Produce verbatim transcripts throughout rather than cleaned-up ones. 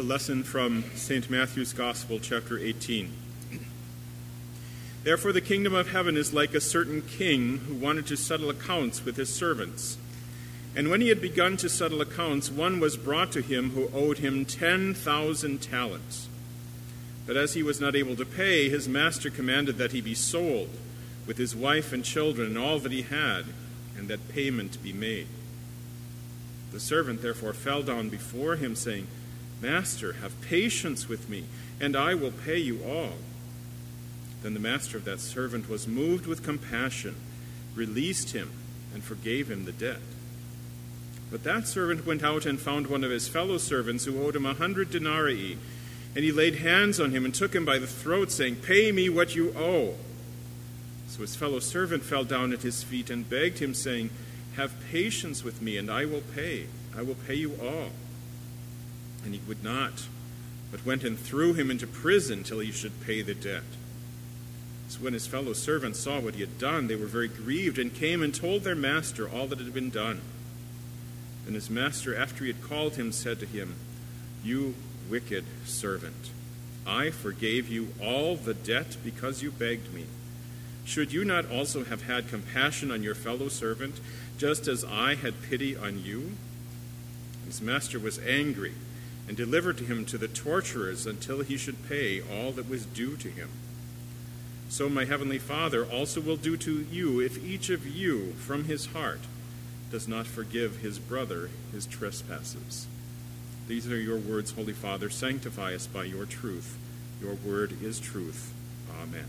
lesson from Saint Matthew's Gospel, chapter eighteen. Therefore the kingdom of heaven is like a certain king who wanted to settle accounts with his servants. And when he had begun to settle accounts, one was brought to him who owed him ten thousand talents. But as he was not able to pay, his master commanded that he be sold, with his wife and children and all that he had, and that payment be made. The servant therefore fell down before him, saying, Master, have patience with me, and I will pay you all. Then the master of that servant was moved with compassion, released him, and forgave him the debt. But that servant went out and found one of his fellow servants who owed him a hundred denarii, and he laid hands on him and took him by the throat, saying, Pay me what you owe. So his fellow servant fell down at his feet and begged him, saying, Have patience with me, and I will pay. I will pay you all. And he would not, but went and threw him into prison till he should pay the debt. So when his fellow servants saw what he had done, they were very grieved, and came and told their master all that had been done. And his master, after he had called him, said to him, You wicked servant, I forgave you all the debt because you begged me. Should you not also have had compassion on your fellow servant, just as I had pity on you? His master was angry, and delivered to him to the torturers until he should pay all that was due to him. So my heavenly Father also will do to you if each of you from his heart does not forgive his brother his trespasses. These are your words, Holy Father. Sanctify us by your truth. Your word is truth. Amen.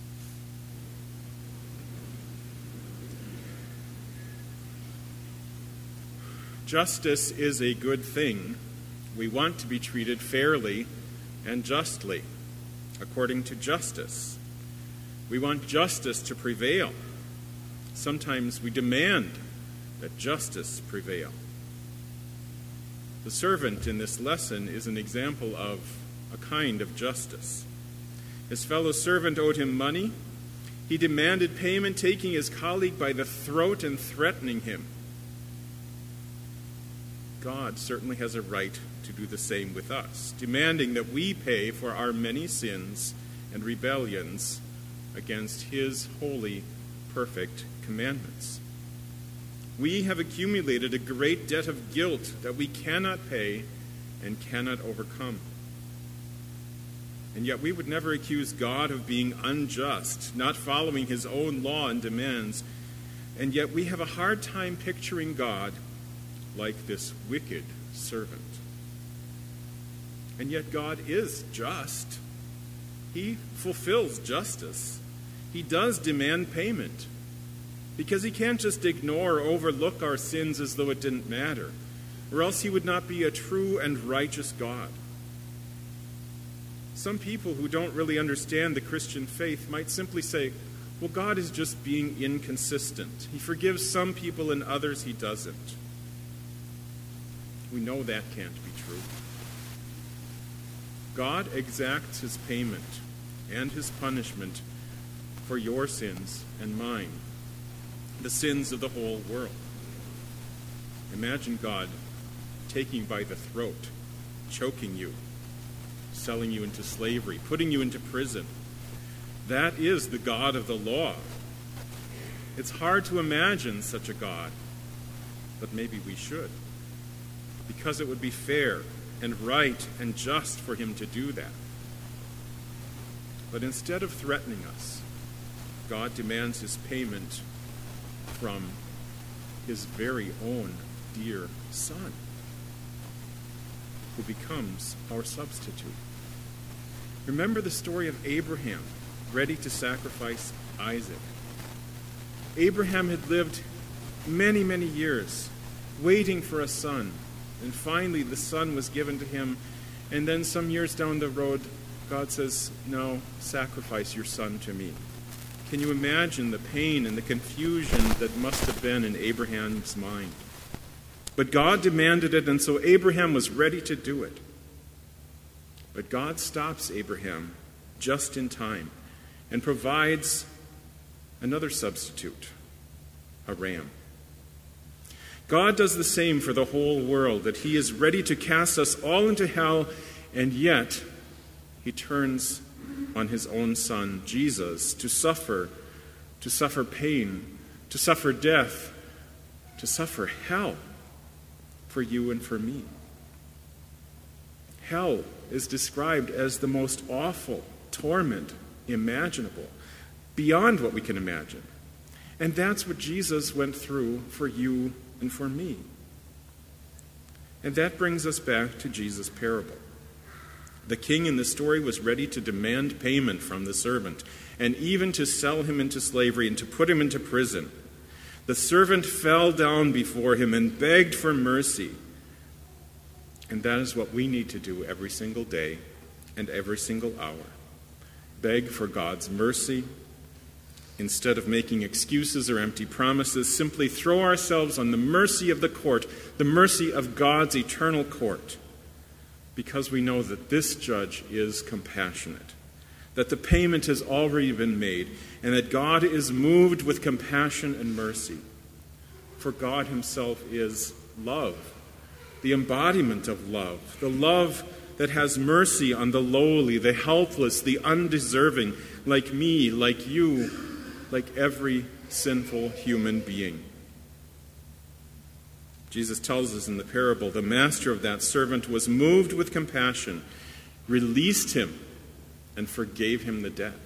Justice is a good thing. We want to be treated fairly and justly, according to justice. We want justice to prevail. Sometimes we demand that justice prevail. The servant in this lesson is an example of a kind of justice. His fellow servant owed him money. He demanded payment, taking his colleague by the throat and threatening him. God certainly has a right to do the same with us, demanding that we pay for our many sins and rebellions against his holy, perfect commandments. We have accumulated a great debt of guilt that we cannot pay and cannot overcome. And yet we would never accuse God of being unjust, not following his own law and demands. And yet we have a hard time picturing God like this wicked servant. And yet God is just. He fulfills justice. He does demand payment, because he can't just ignore or overlook our sins as though it didn't matter, or else he would not be a true and righteous God. Some people who don't really understand the Christian faith might simply say, well, God is just being inconsistent. He forgives some people and others he doesn't. We know that can't be true. God exacts his payment and his punishment for your sins and mine, the sins of the whole world. Imagine God taking you by the throat, choking you, selling you into slavery, putting you into prison. That is the God of the law. It's hard to imagine such a God, but maybe we should, because it would be fair and right and just for him to do that. But instead of threatening us, God demands his payment from his very own dear Son, who becomes our substitute. Remember the story of Abraham, ready to sacrifice Isaac. Abraham had lived many, many years waiting for a son, and finally the son was given to him, and then some years down the road, God says, no, sacrifice your son to me. Can you imagine the pain and the confusion that must have been in Abraham's mind? But God demanded it, and so Abraham was ready to do it. But God stops Abraham just in time and provides another substitute, a ram. God does the same for the whole world, that he is ready to cast us all into hell and yet he turns on his own Son, Jesus, to suffer, to suffer pain, to suffer death, to suffer hell for you and for me. Hell is described as the most awful torment imaginable, beyond what we can imagine. And that's what Jesus went through for you and for me. And that brings us back to Jesus' parable. The king in the story was ready to demand payment from the servant, and even to sell him into slavery and to put him into prison. The servant fell down before him and begged for mercy. And that is what we need to do every single day and every single hour. Beg for God's mercy. Instead of making excuses or empty promises, simply throw ourselves on the mercy of the court, the mercy of God's eternal court, because we know that this judge is compassionate, that the payment has already been made, and that God is moved with compassion and mercy. For God himself is love, the embodiment of love, the love that has mercy on the lowly, the helpless, the undeserving, like me, like you, like every sinful human being. Jesus tells us in the parable, the master of that servant was moved with compassion, released him, and forgave him the debt.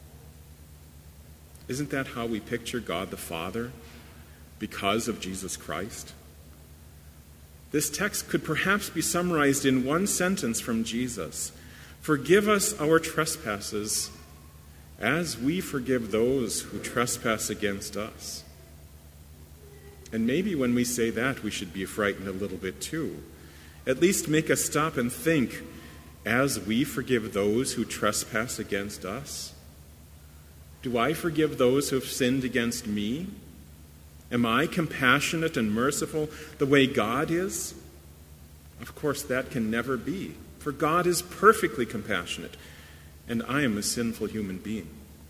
Isn't that how we picture God the Father because of Jesus Christ? This text could perhaps be summarized in one sentence from Jesus. Forgive us our trespasses as we forgive those who trespass against us. And maybe when we say that, we should be frightened a little bit too. At least make us stop and think, as we forgive those who trespass against us? Do I forgive those who have sinned against me? Am I compassionate and merciful the way God is? Of course, that can never be, for God is perfectly compassionate, and I am a sinful human being.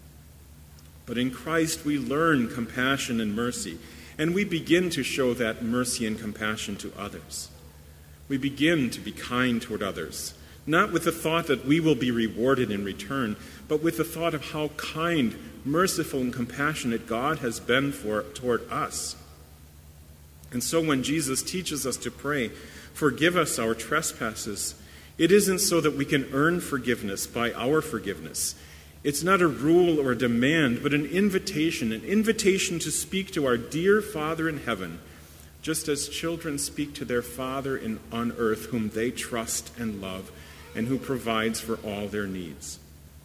But in Christ we learn compassion and mercy, and we begin to show that mercy and compassion to others. We begin to be kind toward others, not with the thought that we will be rewarded in return, but with the thought of how kind, merciful, and compassionate God has been for, toward us. And so when Jesus teaches us to pray, forgive us our trespasses, it isn't so that we can earn forgiveness by our forgiveness. It's not a rule or a demand, but an invitation, an invitation to speak to our dear Father in heaven, just as children speak to their Father in, on earth, whom they trust and love, and who provides for all their needs.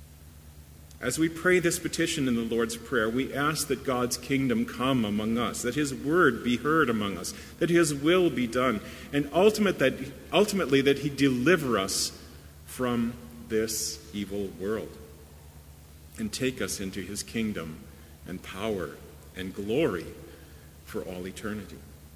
As we pray this petition in the Lord's Prayer, we ask that God's kingdom come among us, that his word be heard among us, that his will be done, and ultimate that, ultimately that he deliver us from this evil world and take us into his kingdom and power and glory for all eternity.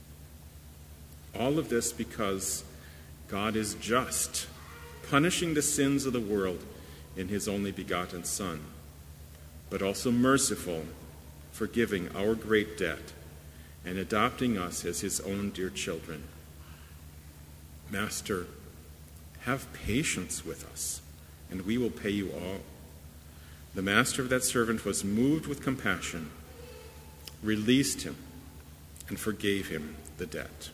All of this because God is just, punishing the sins of the world in his only begotten Son, but also merciful, forgiving our great debt and adopting us as his own dear children. Master, have patience with us, and we will pay you all. The master of that servant was moved with compassion, released him, and forgave him the debt.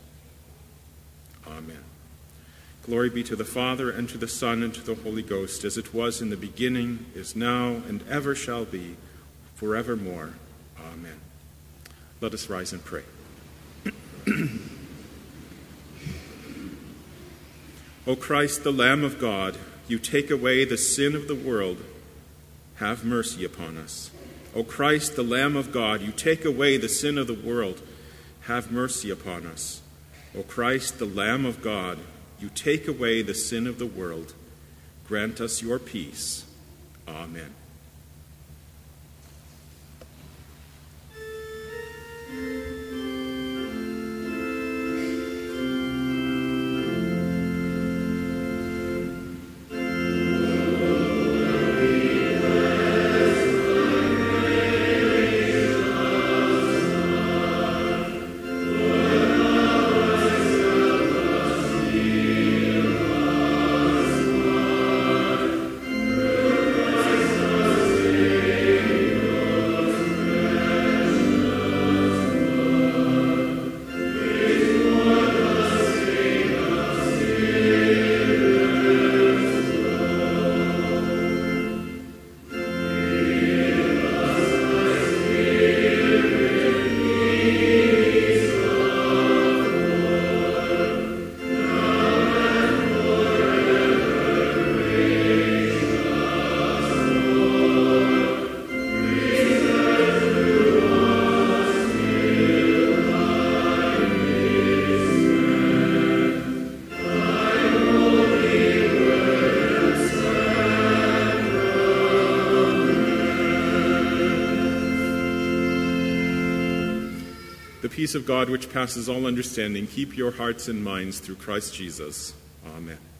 Amen. Glory be to the Father, and to the Son, and to the Holy Ghost, as it was in the beginning, is now, and ever shall be, forevermore. Amen. Let us rise and pray. O Christ, the Lamb of God, you take away the sin of the world. Have mercy upon us. O Christ, the Lamb of God, you take away the sin of the world. Have mercy upon us. O Christ, the Lamb of God, you take away the sin of the world. Grant us your peace. Amen. Thank you. peace of God, which passes all understanding, keep your hearts and minds through Christ Jesus. Amen.